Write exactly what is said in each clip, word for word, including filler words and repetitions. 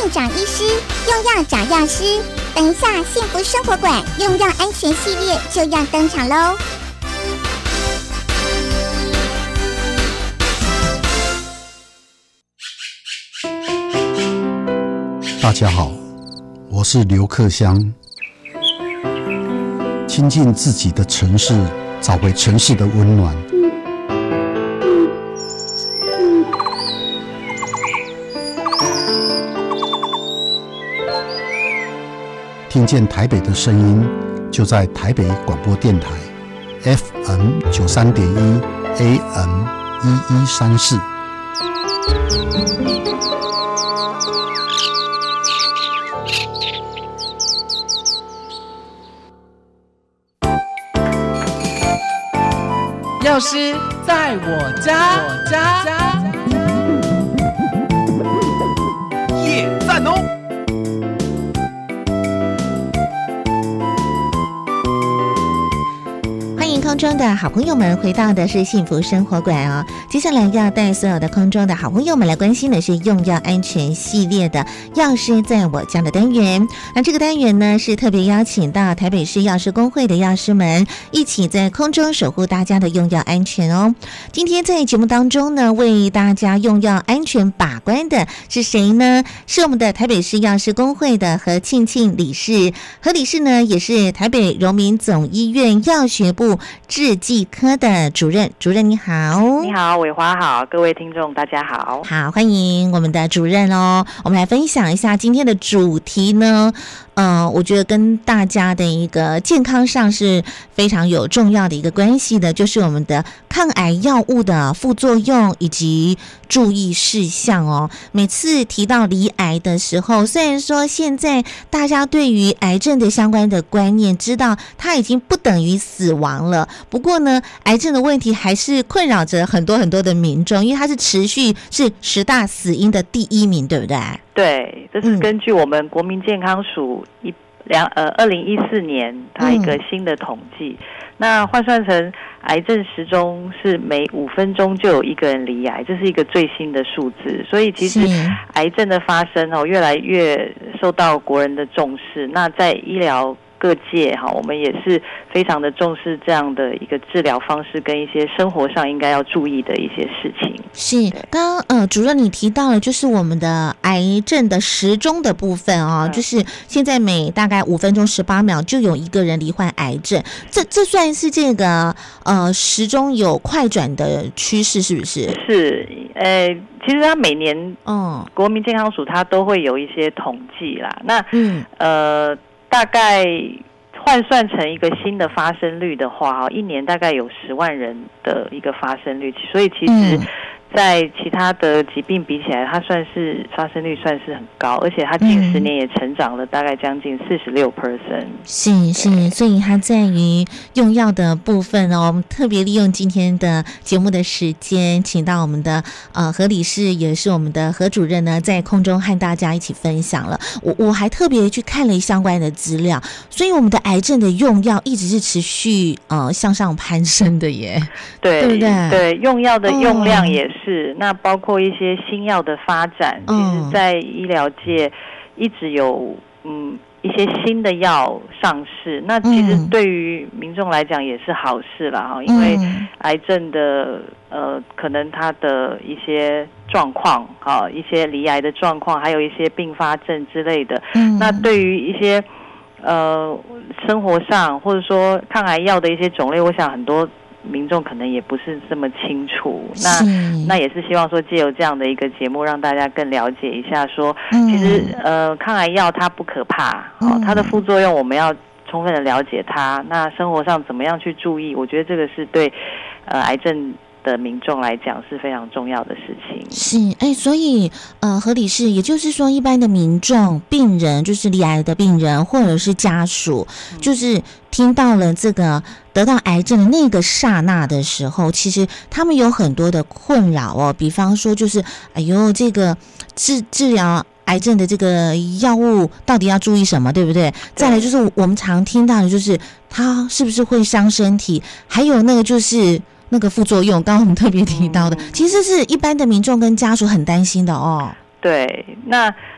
院长医师，用药找药师。等一下，幸福生活馆用药安全系列就要登场喽！ 大家好，我是刘克襄。亲近自己的城市，找回城市的温暖。听见台北的声音，就在台北广播电台 F M 九三点一 A M 一一三四。 药师在我家，我家耶赞哦！ 空中的好朋友们，回到的是幸福生活馆哦。接下来要带所有的空中的好朋友们来关心的是用药安全系列的药师在我家的单元。那这个单元呢，是特别邀请到台北市药师公会的药师们一起在空中守护大家的用药安全哦。今天在节目当中呢，为大家用药安全把关的是谁呢？是我们的台北市药师公会的何庆庆理事。何理事呢，也是台北荣民总医院药学部制剂科的主任。主任你好。 你好，伟华好，各位听众大家好。 好，欢迎我们的主任哦。我们来分享一下今天的主题呢，呃，我觉得跟大家的一个健康上是非常有重要的一个关系的，就是我们的抗癌药物的副作用以及注意事项哦。每次提到罹癌的时候，虽然说现在大家对于癌症的相关的观念知道它已经不等于死亡了，不过呢，癌症的问题还是困扰着很多很多的民众，因为它是持续是十大死因的第一名，对不对？ 对，这是根据我们国民健康署一两呃二零一四年它一个新的统计，嗯、那换算成癌症时钟是每五分钟就有一个人罹癌，这是一个最新的数字。所以其实癌症的发生哦，越来越受到国人的重视。那在医疗各界哈，我们也是非常的重视这样的一个治疗方式跟一些生活上应该要注意的一些事情。 是，刚刚呃主任你提到了就是我们的癌症的时钟的部分哦，嗯、就是现在每大概五分钟十八秒就有一个人罹患癌症，这这算是这个呃时钟有快转的趋势，是不是？ 是，呃，其实它每年嗯国民健康署它都会有一些统计啦，那嗯呃。大概换算成一个新的发生率的话，一年大概有十万人的一个发生率，所以其实在其他的疾病比起来，它算是发生率算是很高，而且它近十年也成长了大概将近四十六 percent。 是是，所以它在于用药的部分哦，我们特别利用今天的节目的时间，请到我们的呃何理事，也是我们的何主任呢，在空中和大家一起分享了。我我还特别去看了相关的资料，所以我们的癌症的用药一直是持续呃向上攀升的耶， 对对不对？ 对，用药的用量也是。是，那包括一些新药的发展，其实在医疗界一直有嗯一些新的药上市，那其实对于民众来讲也是好事啦哈，因为癌症的呃可能它的一些状况哈，一些罹癌的状况，还有一些并发症之类的，那对于一些呃生活上或者说抗癌药的一些种类，我想很多民众可能也不是这么清楚，那那也是希望说借由这样的一个节目，让大家更了解一下说，嗯、其实呃抗癌药它不可怕，哦，它的副作用我们要充分的了解它，那生活上怎么样去注意，我觉得这个是对呃癌症的民众来讲是非常重要的事情。 是，哎，所以呃，何理事，也就是说，一般的民众、病人，就是罹癌的病人或者是家属，嗯、就是听到了这个得到癌症的那个刹那的时候，其实他们有很多的困扰哦，比方说就是，哎呦，这个治治疗癌症的这个药物到底要注意什么，对不对？再来就是我们常听到的就是它是不是会伤身体，还有那个就是那个副作用，刚刚我们特别提到的，嗯、其实是一般的民众跟家属很担心的哦。 对，那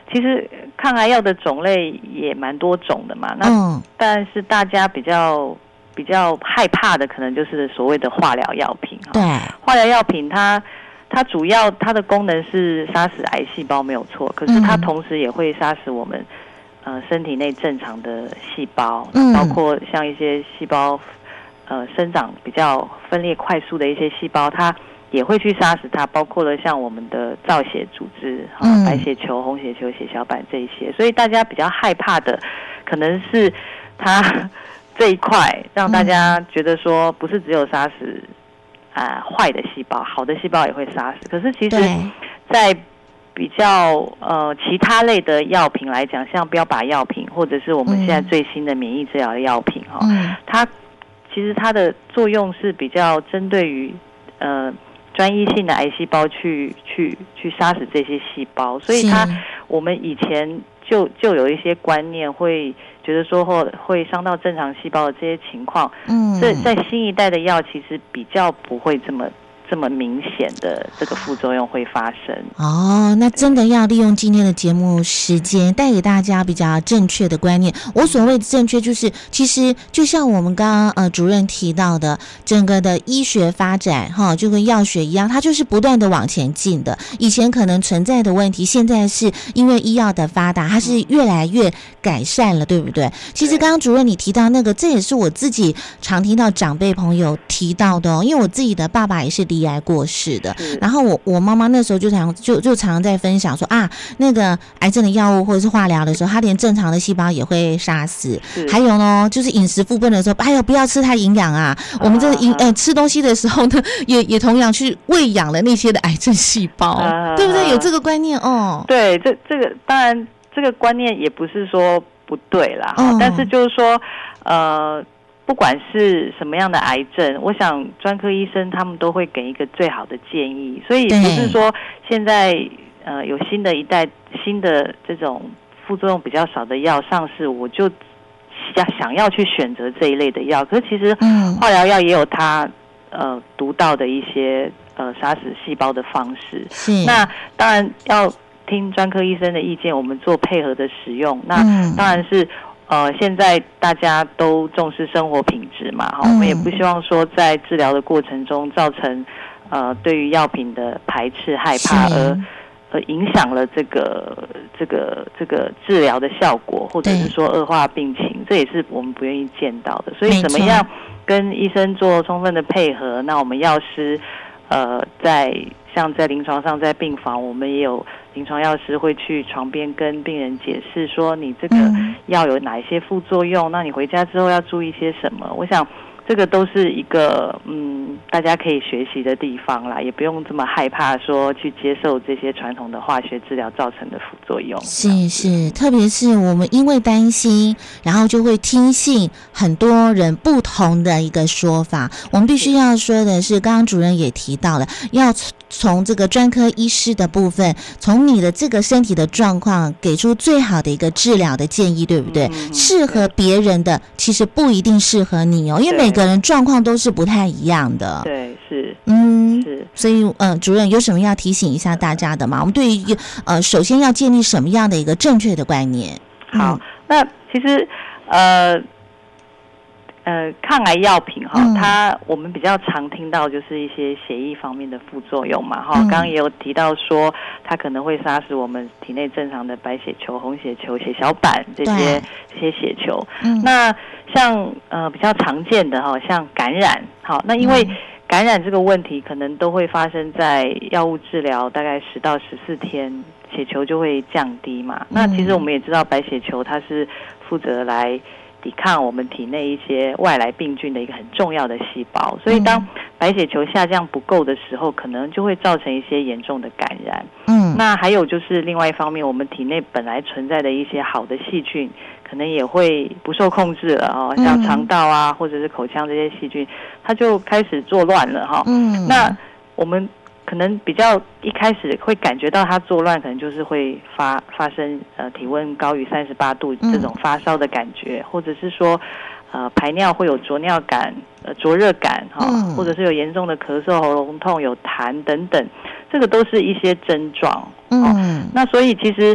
其实抗癌药的种类也蛮多种的嘛，那但是大家比较比较害怕的可能就是所谓的化疗药品。 对， 化疗药品它它主要它的功能是杀死癌细胞没有错，可是它同时也会杀死我们呃身体内正常的细胞，嗯，包括像一些细胞呃生长比较分裂快速的一些细胞，它也会去杀死它，包括了像我们的造血组织，嗯，白血球、红血球、血小板这一些。所以大家比较害怕的可能是它这一块，让大家觉得说不是只有杀死啊、呃、坏的细胞，好的细胞也会杀死。可是其实在比较呃其他类的药品来讲，像标靶药品或者是我们现在最新的免疫治疗的药品哈、嗯，它其实它的作用是比较针对于呃专一性的癌细胞去去去杀死这些细胞，所以它我们以前就就有一些观念会觉得说会会伤到正常细胞的这些情况，嗯，这在新一代的药其实比较不会这么这么明显的这个副作用会发生。 哦，那真的要利用今天的节目时间带给大家比较正确的观念。我所谓的正确就是其实就像我们刚刚呃主任提到的，整个的医学发展哈，就跟药学一样，它就是不断的往前进的。以前可能存在的问题，现在是因为医药的发达，它是越来越改善了，对不对？其实刚刚主任你提到那个，这也是我自己常听到长辈朋友提到的哦，因为我自己的爸爸也是罹癌过世的，然后我我妈妈那时候就常就就常常在分享说啊，那个癌症的药物或者是化疗的时候，它连正常的细胞也会杀死。还有呢，就是饮食负分的时候，哎呦不要吃太营养啊，我们这营呃吃东西的时候呢，也也同样去喂养了那些的癌症细胞，啊、对不对？有这个观念哦。 对，这这个当然这个观念也不是说不对啦，哦、但是就是说呃。不管是什么样的癌症，我想专科医生他们都会给一个最好的建议，所以不是说现在呃有新的一代新的这种副作用比较少的药上市，我就想想要去选择这一类的药。可是其实化疗药也有它呃独到的一些呃杀死细胞的方式。那当然要听专科医生的意见，我们做配合的使用。那当然是。呃，现在大家都重视生活品质嘛，哈、嗯，我们也不希望说在治疗的过程中造成呃对于药品的排斥、害怕，而而影响了这个这个这个治疗的效果，或者是说恶化病情，这也是我们不愿意见到的。所以怎么样跟医生做充分的配合？那我们药师呃在像在临床上，在病房，我们也有。临床药师会去床边跟病人解释说，你这个药有哪一些副作用，嗯、那你回家之后要注意些什么？我想这个都是一个嗯，大家可以学习的地方啦，也不用这么害怕说去接受这些传统的化学治疗造成的副作用。 是是，特别是我们因为担心，然后就会听信很多人不同的一个说法。我们必须要说的是，刚刚主任也提到了，要从这个专科医师的部分，从你的这个身体的状况给出最好的一个治疗的建议，对不对？嗯、适合别人的其实不一定适合你哦，因为每个人状况都是不太一样的。 对，是， 嗯， 是。 所以，嗯、呃，主任有什么要提醒一下大家的吗？我们对于呃，首先要建立什么样的一个正确的观念？ 好，嗯、那其实呃。呃，抗癌药品哈，嗯、它我们比较常听到就是一些血液方面的副作用嘛哈。嗯、刚刚也有提到说，它可能会杀死我们体内正常的白血球、红血球、血小板这些这些血球。嗯、那像呃比较常见的哈，像感染，好，那因为感染这个问题可能都会发生在药物治疗大概十到十四天，血球就会降低嘛。嗯、那其实我们也知道，白血球它是负责来抵抗我们体内一些外来病菌的一个很重要的细胞，所以当白血球下降不够的时候，可能就会造成一些严重的感染。嗯，那还有就是另外一方面，我们体内本来存在的一些好的细菌，可能也会不受控制了哦，像肠道啊，或者是口腔这些细菌，它就开始作乱了哈。嗯，那我们可能比较一开始会感觉到它作乱，可能就是会发发生呃体温高于三十八度这种发烧的感觉，嗯、或者是说呃排尿会有灼尿感、呃灼热感哈，哦嗯、或者是有严重的咳嗽、喉咙痛、有痰等等，这个都是一些症状。嗯、哦，那所以其实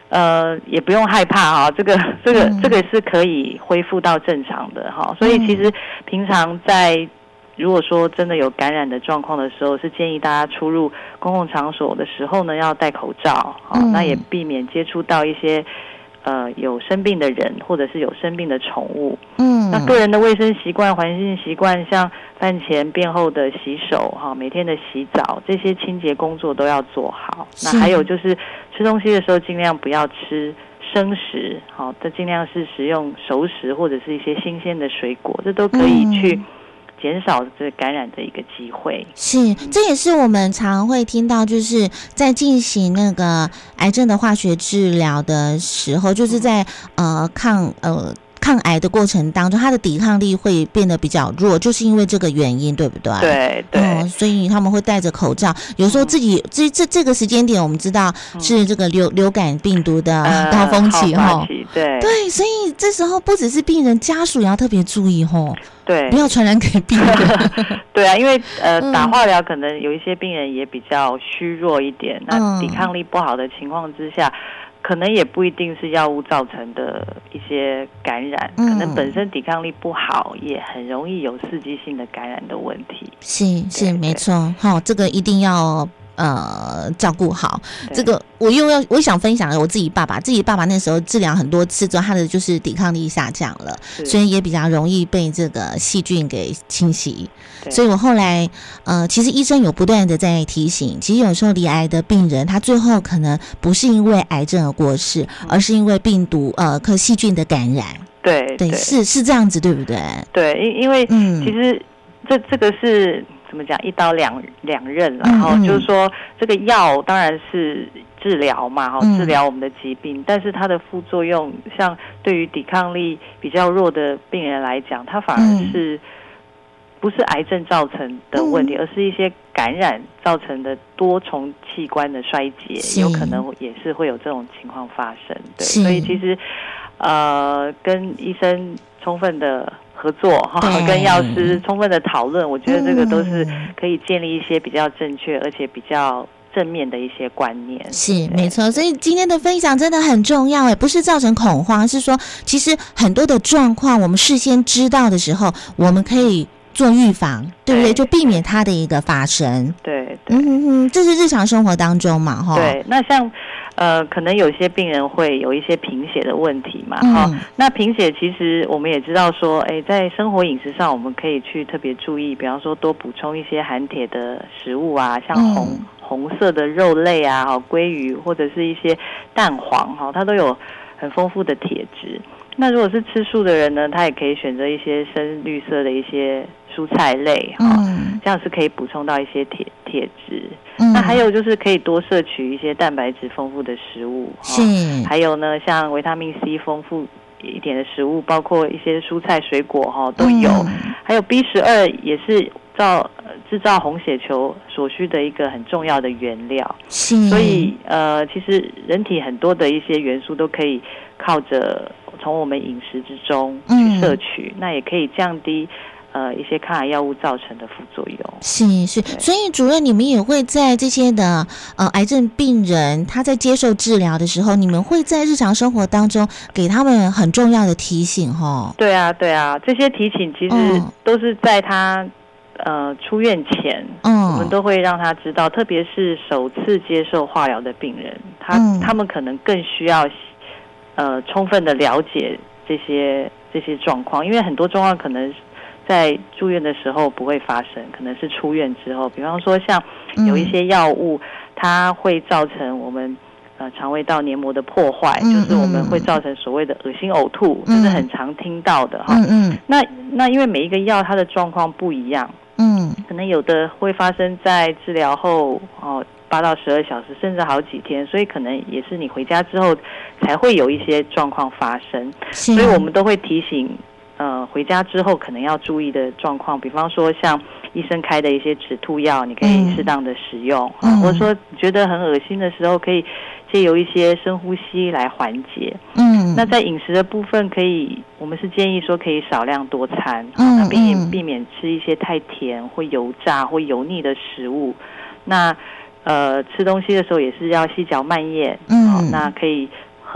呃，也不用害怕哈，这个这个、嗯、这个是可以恢复到正常的哈。所以其实平常在如果说真的有感染的状况的时候，是建议大家出入公共场所的时候呢，要戴口罩，好、嗯，那也避免接触到一些呃有生病的人，或者是有生病的宠物。嗯，那个人的卫生习惯、环境习惯，像饭前便后的洗手哈，每天的洗澡，这些清洁工作都要做好。那还有就是吃东西的时候，尽量不要吃生食，好，这尽量是食用熟食或者是一些新鲜的水果，这都可以去减少这感染的一个机会。 是，这也是我们常会听到，就是在进行那个癌症的化学治疗的时候，就是在呃抗呃。抗癌的过程当中，他的抵抗力会变得比较弱，就是因为这个原因，对不对？ 对对、嗯， 所以他们会戴着口罩。有时候自己、嗯、这这这个时间点，我们知道是这个流流感病毒的高峰期哈、 呃，对对，所以这时候不只是病人，家属也要特别注意哈， 对， 不要传染给病人。 对啊，因为呃打化疗可能有一些病人也比较虚弱一点，嗯、那抵抗力不好的情况之下。可能也不一定是药物造成的一些感染、嗯、可能本身抵抗力不好，也很容易有刺激性的感染的问题。 是是没错，好，这个一定要呃照顾好。这个我又要我想分享我自己爸爸，自己爸爸那时候治疗很多次之后，他的就是抵抗力下降了，所以也比较容易被这个细菌给侵袭。所以我后来呃，其实医生有不断的在提醒，其实有时候罹癌的病人，他最后可能不是因为癌症而过世，嗯、而是因为病毒呃和细菌的感染。 对对, 对，是是这样子，对不对？ 对，因因为其实这这个是怎么讲，一刀两两刃了哈、嗯嗯，就是说这个药当然是治疗嘛，哈、嗯，治疗我们的疾病，但是它的副作用，像对于抵抗力比较弱的病人来讲，它反而是、嗯。不是癌症造成的问题、嗯、而是一些感染造成的多重器官的衰竭，有可能也是会有这种情况发生。对，所以其实呃跟医生充分的合作哈，跟药师充分的讨论，我觉得这个都是可以建立一些比较正确而且比较正面的一些观念。 是没错，所以今天的分享真的很重要，不是造成恐慌，是说其实很多的状况我们事先知道的时候，我们可以做预防，对不对？就避免它的一个发生。 对对， 嗯哼哼，这是日常生活当中嘛，哈。 对，那像呃，可能有些病人会有一些贫血的问题嘛，哈、嗯。那贫血其实我们也知道说，哎，在生活饮食上我们可以去特别注意，比方说多补充一些含铁的食物啊，像红、嗯、红色的肉类啊，哈，鲑鱼或者是一些蛋黄，哈，它都有很丰富的铁质。那如果是吃素的人呢，他也可以选择一些深绿色的一些蔬菜类哈、嗯，这样是可以补充到一些铁铁质、嗯。那还有就是可以多摄取一些蛋白质丰富的食物， 是。 还有呢，像维他命 C 丰富一点的食物，包括一些蔬菜水果哈都有、嗯。还有 B 十二 也是造制造红血球所需的一个很重要的原料。 是。 所以呃，其实人体很多的一些元素都可以靠着从我们饮食之中去摄取、嗯，那也可以降低呃一些抗癌药物造成的副作用。 是是，所以主任，你们也会在这些的呃癌症病人他在接受治疗的时候，你们会在日常生活当中给他们很重要的提醒齁。 对啊对啊，这些提醒其实都是在他、嗯、呃出院前，嗯，我们都会让他知道，特别是首次接受化疗的病人，他、嗯、他们可能更需要呃，充分的了解这些这些状况，因为很多状况可能在住院的时候不会发生，可能是出院之后，比方说像有一些药物，它会造成我们呃肠胃道黏膜的破坏，嗯、就是我们会造成所谓的恶心呕吐，这、嗯、是很常听到的哈。嗯嗯。那那因为每一个药它的状况不一样，嗯，可能有的会发生在治疗后哦。八到十二小时，甚至好几天，所以可能也是你回家之后才会有一些状况发生。所以我们都会提醒，呃，回家之后可能要注意的状况，比方说像医生开的一些止吐药，你可以适当的使用，嗯啊、或者说觉得很恶心的时候，可以借由一些深呼吸来缓解。嗯，那在饮食的部分，可以我们是建议说可以少量多餐，嗯，那避免避免吃一些太甜或油炸或油腻的食物。那呃，吃东西的时候也是要细嚼慢咽，嗯，那可以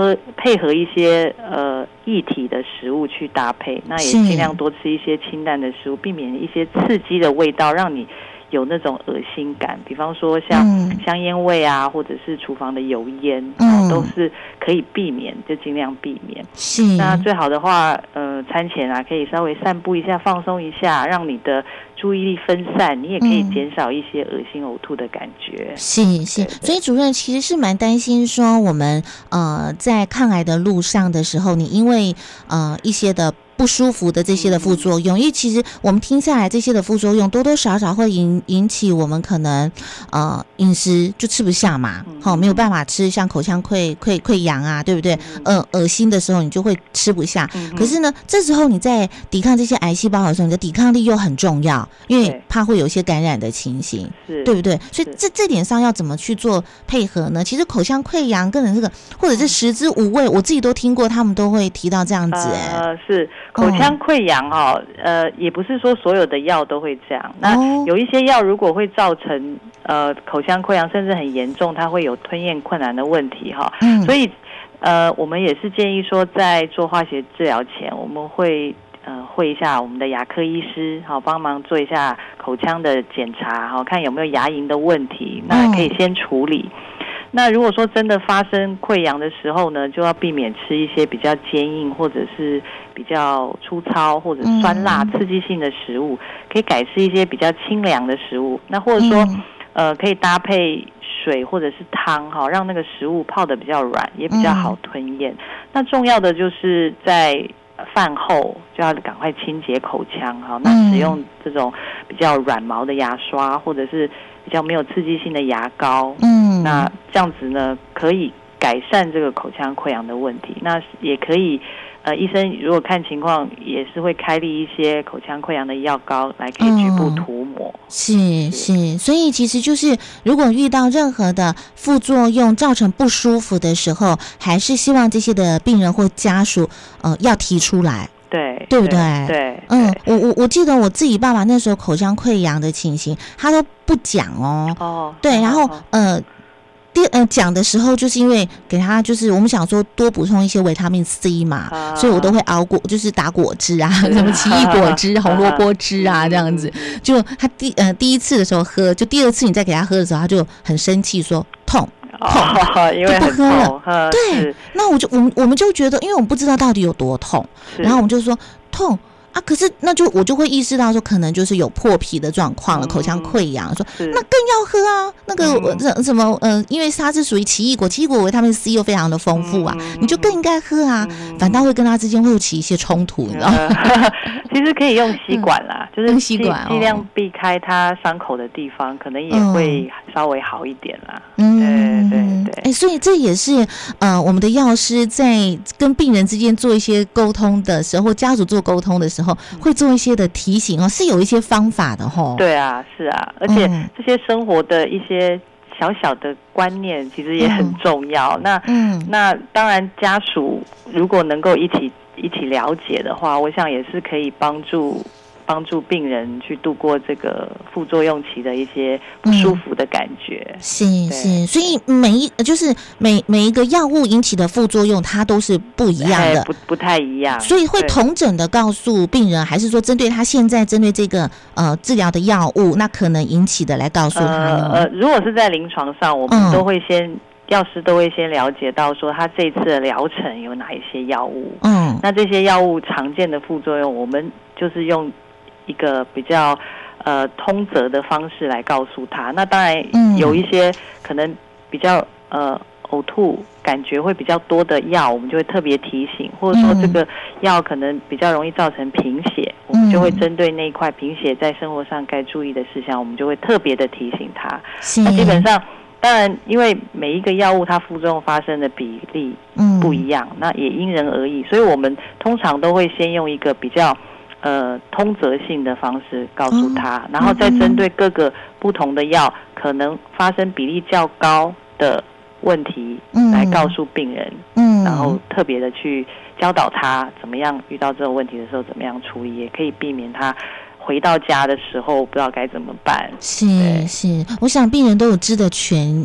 喝配合一些呃液体的食物去搭配，那也尽量多吃一些清淡的食物，避免一些刺激的味道让你有那种恶心感，比方说像香烟味啊，或者是厨房的油烟，嗯，都是可以避免，就尽量避免。 是。 那最好的话，呃，餐前啊，可以稍微散步一下，放松一下，让你的注意力分散，你也可以减少一些恶心呕吐的感觉。 是是，所以主任其实是蛮担心说，我们呃在抗癌的路上的时候，你因为呃一些的不舒服的这些的副作用，因为其实我们听下来这些的副作用多多少少会引引起我们可能呃饮食就吃不下嘛，好、嗯、没有办法吃，像口腔溃溃溃疡啊，对不对？呃恶心的时候你就会吃不下、嗯，可是呢这时候你在抵抗这些癌细胞的时候，你的抵抗力又很重要，因为怕会有一些感染的情形，对不对？所以这这点上要怎么去做配合呢？其实口腔溃疡跟这个或者是食之无味，我自己都听过，他们都会提到这样子、欸， 呃是。口腔溃疡哈，呃，也不是说所有的药都会这样。那有一些药如果会造成呃口腔溃疡，甚至很严重，它会有吞咽困难的问题哈。嗯，所以呃，我们也是建议说，在做化学治疗前，我们会呃会一下我们的牙科医师，好帮忙做一下口腔的检查，好看有没有牙龈的问题，那可以先处理。嗯，那如果说真的发生溃疡的时候呢，就要避免吃一些比较坚硬或者是比较粗糙或者酸辣刺激性的食物，可以改吃一些比较清凉的食物。那或者说，呃，可以搭配水或者是汤，哈，让那个食物泡得比较软，也比较好吞咽。那重要的就是在饭后就要赶快清洁口腔，哈，那使用这种比较软毛的牙刷或者是比较没有刺激性的牙膏，嗯，那这样子呢，可以改善这个口腔溃疡的问题。那也可以，呃，医生如果看情况，也是会开立一些口腔溃疡的药膏来可以局部涂抹。嗯、 是是，所以其实就是如果遇到任何的副作用造成不舒服的时候，还是希望这些的病人或家属，呃，要提出来。 对， 对不对？ 对， 嗯，我我我记得我自己爸爸那时候口腔溃疡的情形，他都不讲哦。哦，对，然后哦呃，第呃讲的时候，就是因为给他就是我们想说多补充一些维他命 C 嘛，啊、所以我都会熬果，就是打果汁啊，什么奇异果汁、红萝卜汁啊这样子。就他第呃第一次的时候喝，就第二次你再给他喝的时候，他就很生气说痛。痛， 哦、因为就不喝了。 嗯、 对，那我就我们我们就觉得，因为我们不知道到底有多痛，然后我们就说痛啊，可是那就我就会意识到说，可能就是有破皮的状况了，嗯、口腔溃疡，说那更要喝啊，那个、嗯、什么呃，因为它是属于奇异果，奇异果维他命 C 又非常的丰富啊，嗯、你就更应该喝啊，嗯、反倒会跟它之间会起一些冲突，你知道吗？ 其实可以用吸管啦，嗯、就是吸管尽量避开它伤口的地方，可能也会稍微好一点啦。 嗯， 对对对。 哎，所以这也是呃，我们的药师在跟病人之间做一些沟通的时候，家属做沟通的时候，会做一些的提醒哦，是有一些方法的吼。 对啊，是啊，而且这些生活的一些小小的观念，其实也很重要。嗯、那嗯，那当然家属如果能够一起一起了解的话，我想也是可以帮助。帮助病人去度过这个副作用期的一些不舒服的感觉，嗯、 是是，所以每一就是每每一个药物引起的副作用，它都是不一样的， 不不太一样。 所以会同诊的告诉病人，还是说针对他现在针对这个呃治疗的药物，那可能引起的来告诉他呢？ 呃，如果是在临床上，我们都会先。嗯药师都会先了解到说他这次的疗程有哪一些药物，嗯，那这些药物常见的副作用，我们就是用一个比较呃通则的方式来告诉他。那当然有一些可能比较呃呕吐感觉会比较多的药，我们就会特别提醒，或者说这个药可能比较容易造成贫血，我们就会针对那一块贫血在生活上该注意的事项，我们就会特别的提醒他。那基本上。当然，因为每一个药物它副作用发生的比例不一样，嗯、那也因人而异，所以我们通常都会先用一个比较呃通则性的方式告诉他，嗯、然后再针对各个不同的药可能发生比例较高的问题来告诉病人，嗯、然后特别的去教导他怎么样遇到这种问题的时候怎么样处理，也可以避免他。回到家的时候不知道该怎么办。 是是，我想病人都有知的权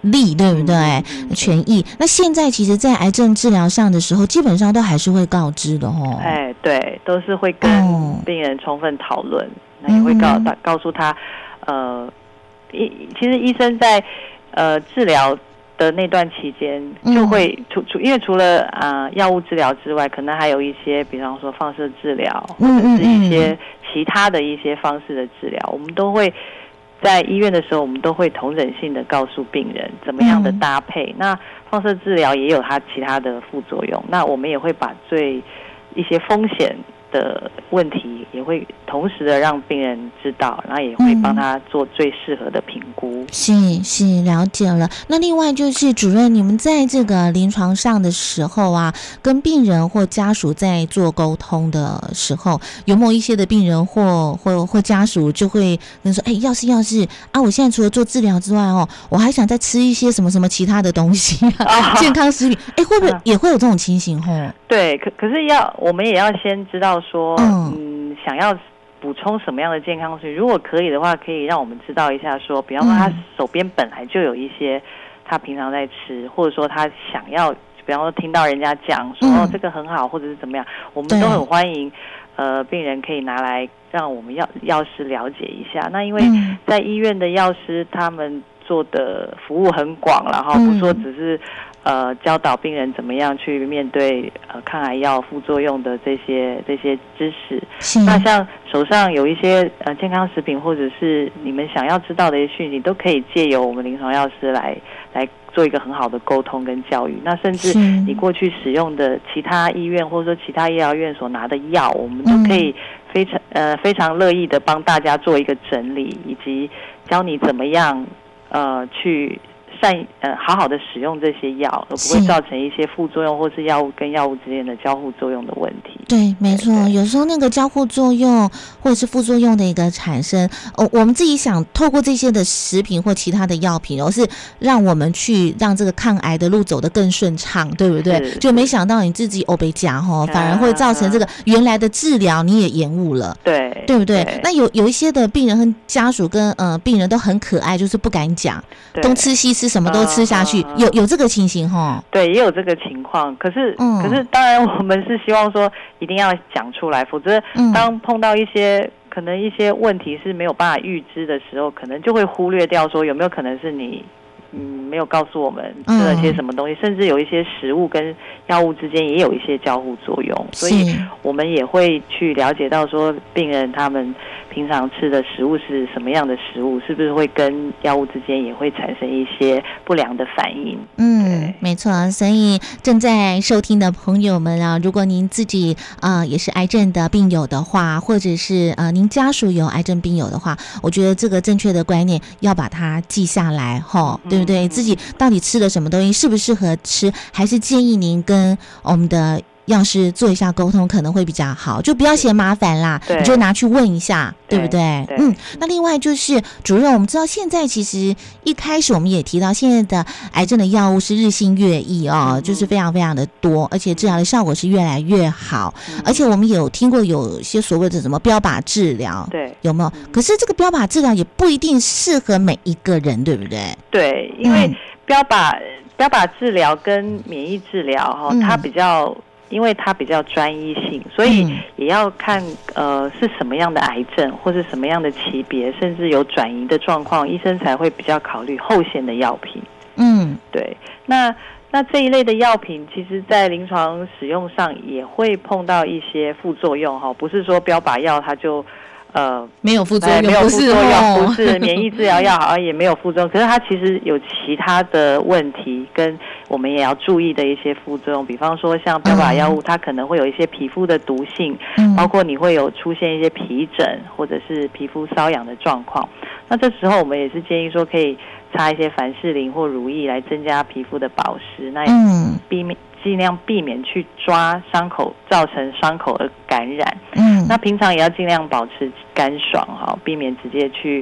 利，对不对？嗯嗯嗯、权益。那现在其实，在癌症治疗上的时候，基本上都还是会告知的哦。 哎，对，都是会跟病人充分讨论，那、哦、也会告、嗯、告诉他，呃，医其实医生在呃治疗的那段期间，就会除除、嗯、因为除了啊药物治疗之外，可能还有一些，比方说放射治疗，或者是一些其他的一些方式的治疗，我们都会。在医院的时候，我们都会同整性的告诉病人怎么样的搭配。嗯、那放射治疗也有它其他的副作用，那我们也会把最一些风险的问题，也会同时的让病人知道，然后也会帮他做最适合的评估。 嗯、是是，了解了。那另外就是主任，你们在这个临床上的时候啊，跟病人或家属在做沟通的时候，有没有一些的病人或或或家属就会跟说，哎，要是要是啊，我现在除了做治疗之外哦，我还想再吃一些什么什么其他的东西、啊，健康食品，哎，会不会也会有这种情形吼？ 对，可可是要我们也要先知道说，嗯，嗯想要补充什么样的健康食品，如果可以的话，可以让我们知道一下说，比方说他手边本来就有一些他平常在吃，或者说他想要，比方说听到人家讲说、嗯、哦这个很好，或者是怎么样，我们都很欢迎，呃，病人可以拿来让我们药药师了解一下。那因为在医院的药师他们做的服务很广了哈，不说只是。呃，教导病人怎么样去面对呃抗癌药副作用的这些这些知识。那像手上有一些呃健康食品，或者是你们想要知道的一些讯息，都可以借由我们临床药师来来做一个很好的沟通跟教育。那甚至你过去使用的其他医院或者说其他医疗院所拿的药，我们都可以非常呃非常乐意的帮大家做一个整理，以及教你怎么样呃去。善呃好好的使用这些药，而不会造成一些副作用，或是药物跟药物之间的交互作用的问题。 对，没错，有时候那个交互作用或者是副作用的一个产生，哦，我们自己想透过这些的食品或其他的药品，而是让我们去让这个抗癌的路走得更顺畅，对不对？就没想到你自己欧北夹哈，反而会造成这个原来的治疗你也延误了， 对， 对不对？对那有有一些的病人和家属跟呃病人都很可爱，就是不敢讲，东吃西吃。什么都吃下去，呃、有有这个情形哈？ 对，也有这个情况。可是，嗯、可是当然，我们是希望说一定要讲出来，否则当碰到一些、嗯、可能一些问题是没有办法预知的时候，可能就会忽略掉说有没有可能是你嗯没有告诉我们吃了些什么东西，嗯、甚至有一些食物跟药物之间也有一些交互作用，所以我们也会去了解到说病人他们。平常吃的食物是什么样的食物，是不是会跟药物之间也会产生一些不良的反应？ 嗯，没错。所以正在收听的朋友们啊，如果您自己啊、呃、也是癌症的病友的话，或者是呃您家属有癌症病友的话，我觉得这个正确的观念要把它记下来齁，对不对？嗯、自己到底吃了什么东西，适不适合吃，还是建议您跟我们的。要是做一下沟通可能会比较好，就不要嫌麻烦啦，你就拿去问一下， 对, 对不对？对嗯，那另外就是主任，我们知道现在其实一开始我们也提到，现在的癌症的药物是日新月异哦，嗯、就是非常非常的多，而且治疗的效果是越来越好，嗯、而且我们有听过有些所谓的什么标靶治疗， 对， 有没有？嗯、可是这个标靶治疗也不一定适合每一个人，对不对？ 对，因为标靶、嗯、标靶治疗跟免疫治疗哈、哦，嗯、它比较。因为它比较专一性，所以也要看呃是什么样的癌症或是什么样的级别，甚至有转移的状况，医生才会比较考虑后线的药品。嗯，对。那那这一类的药品，其实在临床使用上也会碰到一些副作用哈，不是说标靶药它就。呃， 没有副作用， 没有副作用， 不是, 不是免疫治疗药，好像也没有副作用。可是它其实有其他的问题，跟我们也要注意的一些副作用。比方说，像标靶药物，它可能会有一些皮肤的毒性，嗯、包括你会有出现一些皮疹或者是皮肤瘙痒的状况。那这时候我们也是建议说，可以擦一些凡士林或乳液来增加皮肤的保湿，那也避免。尽量避免去抓伤口，造成伤口而感染。嗯，那平常也要尽量保持干爽哈，避免直接去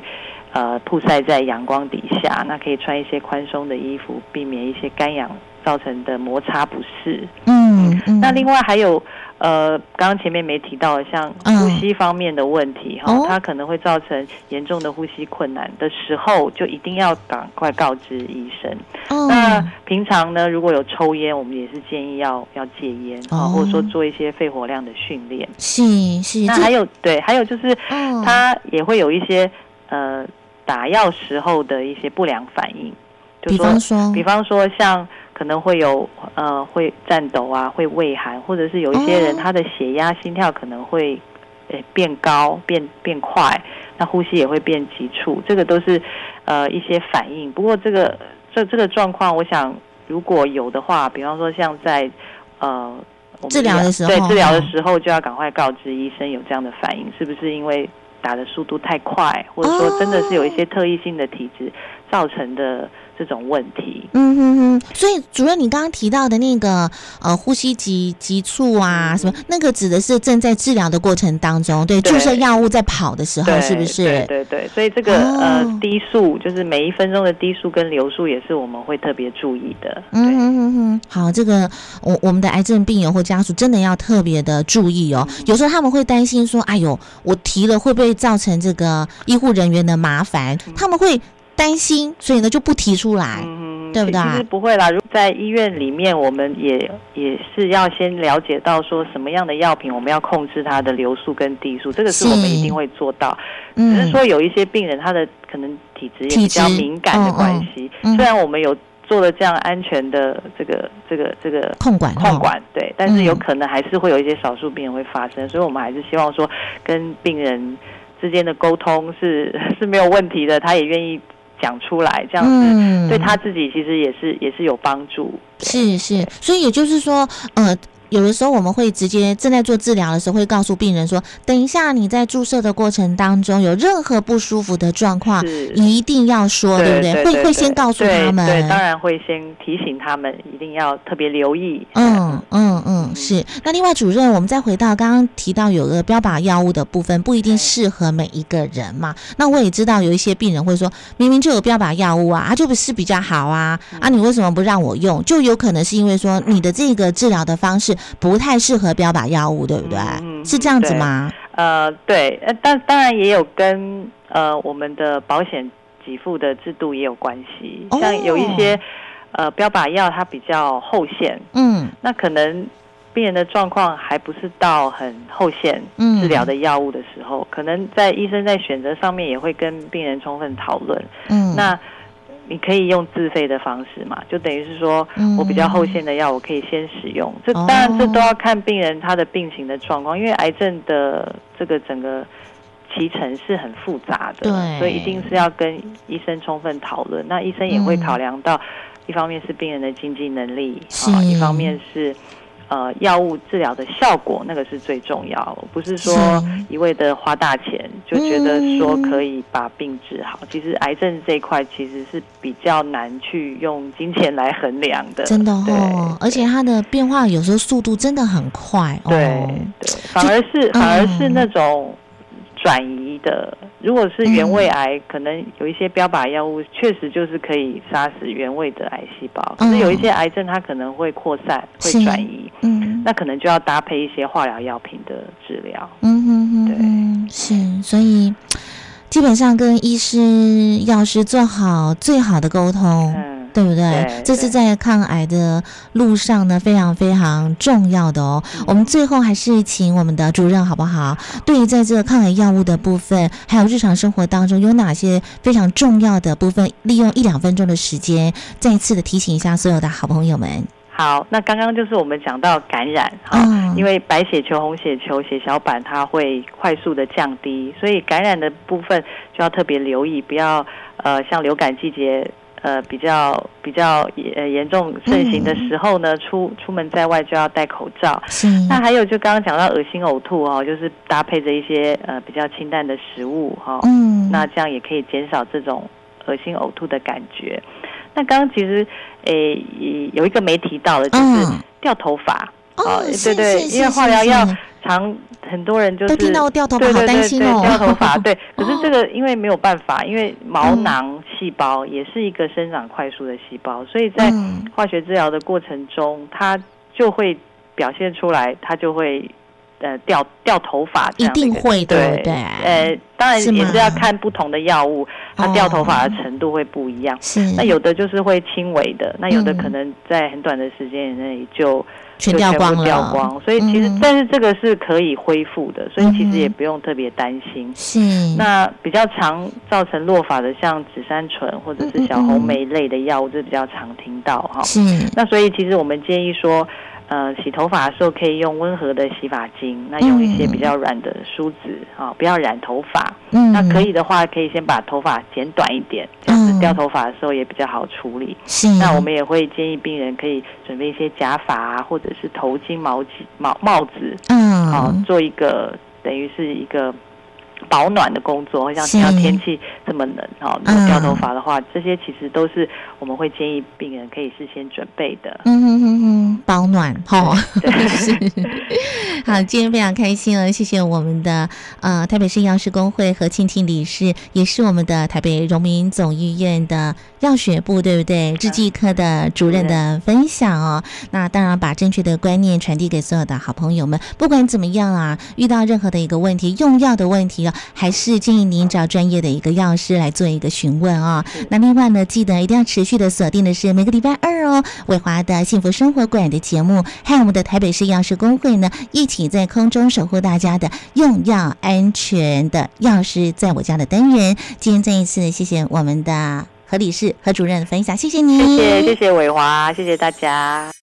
呃曝晒在阳光底下，那可以穿一些宽松的衣服，避免一些干痒造成的摩擦不适。 嗯嗯， 那另外还有呃，刚刚前面没提到的，像呼吸方面的问题哈、嗯，它可能会造成严重的呼吸困难的时候，就一定要赶快告知医生。哦、那平常呢，如果有抽烟，我们也是建议要要戒烟啊、哦，或者说做一些肺活量的训练。 是是。 那还有对，还有就是，哦、它也会有一些呃打药时候的一些不良反应，就说比方说，比方说像。可能会有呃会颤抖啊，会畏寒，或者是有一些人他的血压、心跳可能会呃变高、变变快，那呼吸也会变急促，这个都是呃一些反应。不过这个这这个状况，我想如果有的话，比方说像在呃治疗的时候， 对治疗的时候就要赶快告知医生有这样的反应，是不是因为打的速度太快，或者说真的是有一些特异性的体质造成的这种问题。 嗯哼哼，所以主任你刚刚提到的那个呃呼吸急急促啊、嗯、什么，那个指的是正在治疗的过程当中，对，对注射药物在跑的时候，是不是？ 对对对，所以这个、哦、呃滴数就是每一分钟的滴数跟流数也是我们会特别注意的。 嗯哼哼哼，好，这个我我们的癌症病友或家属真的要特别的注意哦、嗯。有时候他们会担心说，哎呦，我提了会不会造成这个医护人员的麻烦？嗯、他们会担心，所以呢就不提出来。嗯对不对？ 其实不会啦，如在医院里面，我们也也是要先了解到说什么样的药品我们要控制它的流速跟滴数，这个是我们一定会做到。只是说有一些病人他的可能体质也比较敏感的关系，嗯嗯、虽然我们有做了这样安全的这个这个这个控管控管，对，但是有可能还是会有一些少数病人会发生，所以我们还是希望说跟病人之间的沟通是是没有问题的，他也愿意讲出来，这样子、嗯、对他自己其实也是也是有帮助。 是是，所以也就是说，呃。有的时候我们会直接正在做治疗的时候会告诉病人说，等一下你在注射的过程当中有任何不舒服的状况一定要说， 对, 对不对？ 对对对会会先告诉他们。 对, 对，当然会先提醒他们一定要特别留意。 嗯嗯嗯，是。那另外主任，我们再回到刚刚提到有个标靶药物的部分，不一定适合每一个人嘛。那我也知道有一些病人会说，明明就有标靶药物啊，它就不是比较好啊，啊你为什么不让我用？就有可能是因为说你的这个治疗的方式不太适合标靶药物，对不对？嗯、是这样子吗？ 呃，对，但当然也有跟呃我们的保险给付的制度也有关系。哦、像有一些呃标靶药它比较后线，嗯，那可能病人的状况还不是到很后线治疗的药物的时候，嗯、可能在医生在选择上面也会跟病人充分讨论。嗯，那。你可以用自费的方式嘛，就等于是说我比较后线的药我可以先使用，这当然这都要看病人他的病情的状况，因为癌症的这个整个脐程是很复杂的，所以一定是要跟医生充分讨论，那医生也会考量到一方面是病人的经济能力，啊，一方面是呃，药物治疗的效果，那个是最重要，不是说一味的花大钱就觉得说可以把病治好。嗯、其实癌症这一块其实是比较难去用金钱来衡量的， 真的哦。而且它的变化有时候速度真的很快， 对、 哦、 对，反而是反而是那种转移的。如果是原位癌，嗯、可能有一些标靶药物确实就是可以杀死原位的癌细胞，可是有一些癌症它可能会扩散、会转移，嗯，那可能就要搭配一些化疗药品的治疗。 嗯哼哼，对，是，所以基本上跟医师、药师做好最好的沟通。嗯对不 对, 对？这是在抗癌的路上呢，非常非常重要的哦。嗯、我们最后还是请我们的主任好不好？对于在这个抗癌药物的部分，还有日常生活当中有哪些非常重要的部分，利用一两分钟的时间，再一次的提醒一下所有的好朋友们。 好，那刚刚就是我们讲到感染哈、嗯，因为白血球、红血球、血小板它会快速的降低，所以感染的部分就要特别留意，不要呃像流感季节。呃，比较比较呃严重盛行的时候呢，嗯、出出门在外就要戴口罩。那还有就刚刚讲到恶心呕吐哦，就是搭配着一些呃比较清淡的食物哈、哦，嗯，那这样也可以减少这种恶心呕吐的感觉。那刚刚其实诶有一个没提到的，就是掉头发。 哦， 对对，因为化疗药常很多人就是都听到掉头发，好担心哦， 掉头发。对，可是这个因为没有办法，因为毛囊细胞也是一个生长快速的细胞，所以在化学治疗的过程中，它就会表现出来，它就会。呃，掉掉头发这样的，一定会的，对不对？ 呃，当然也是要看不同的药物，它掉头发的程度会不一样。 是、哦， 那有的就是会轻微的，那有的可能在很短的时间内就全掉光了， 掉光。所以其实，嗯、但是这个是可以恢复的，所以其实也不用特别担心。 是、 嗯，那比较常造成落发的，像紫杉醇或者是小红莓类的药物，这比较常听到哈。 是， 那所以其实我们建议说。呃，洗头发的时候可以用温和的洗发精，那用一些比较软的梳子啊、哦，不要染头发。嗯，那可以的话，可以先把头发剪短一点，这样子掉头发的时候也比较好处理。是、嗯，那我们也会建议病人可以准备一些假发啊，或者是头巾、毛巾、帽帽子，嗯，好、哦，做一个等于是一个。保暖的工作，像像天气这么冷哈，如果掉头发的话、嗯，这些其实都是我们会建议病人可以事先准备的。 嗯哼哼哼，保暖哈，是。好，今天非常开心了，谢谢我们的呃台北市药师公会何庆庆理事，也是我们的台北荣民总医院的药学部，对不对？制剂科的主任的分享哦。那当然把正确的观念传递给所有的好朋友们，不管怎么样啊，遇到任何的一个问题，用药的问题啊。还是建议您找专业的一个药师来做一个询问哦。那另外呢，记得一定要持续的锁定的是每个礼拜二哦，伟华的幸福生活馆的节目，和我们的台北市药师公会呢一起在空中守护大家的用药安全的药师在我家的单元。今天再一次谢谢我们的何理事何主任的分享，谢谢您， 谢谢谢谢伟华，谢谢大家。